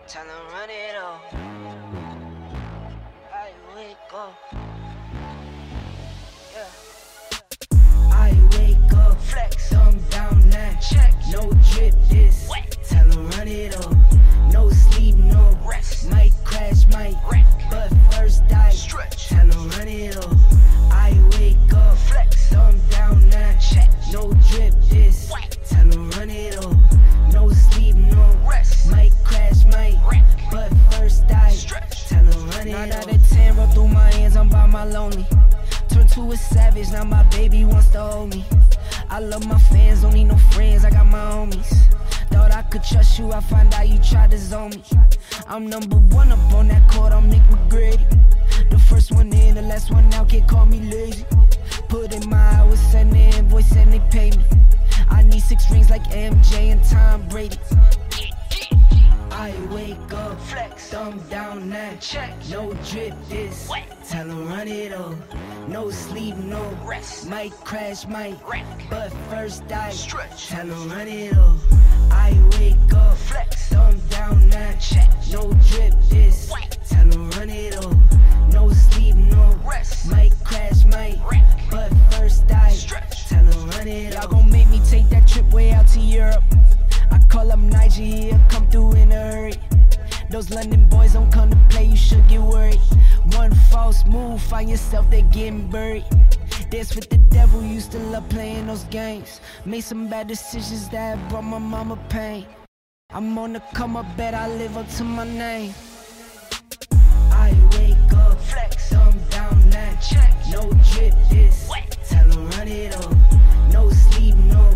Tell them run it up. I wake up. Yeah. I wake up, Flex. thumb down now. Check. No drip this. Wet. Tell 'em run it up. No sleep, no Rest. Might crash, might Wreck. but first die. Stretch. Tell 'em run it up. I wake up, Flex. thumb down now. Check. No drip this. Wet. Tell 'em run it up. No sleep, no Rest. Might crash, might Wreck. but first die. Stretch. Tell 'em run it up. 9 out of 10 roll through my hands, I'm by my lonely. Turned to a savage, now my baby wants to hold me. I love my fans, don't need no friends, I got my homies. Thought I could trust you, I find out you tried to zone me. I'm number one up on that court, I'm Nick McGrady. The first one in, the last one out, can't call me lazy. Put in my hours, send the invoice and they pay me. I need 6 rings like MJ and Tom Brady. I wake up, Flex. thumb down now. Check. No drip this. Wet. Tell 'em run it up. No sleep, no Rest. Might crash, might Wreck. but first die. Stretch. Tell 'em run it up. I wake up, Flex. thumb down now. Check. No drip this. Wet. Tell 'em run it up. No sleep, no Rest. Might crash, might Wreck. but first die. Stretch. Tell 'em run it up. Y'all gon' make me take that trip way out to Europe. I call up Niger, he'll come through in a hurry. Those London boys don't come to play, you should get worried. One false move, find yourself, they getting buried. Dance with the devil, used to love playing those games. Made some bad decisions that brought my mama pain. I'm on the come up, bet I live up to my name. I wake up, Flex. thumb down now. Check. No drip this. Wet. Tell 'em run it up. No sleep, no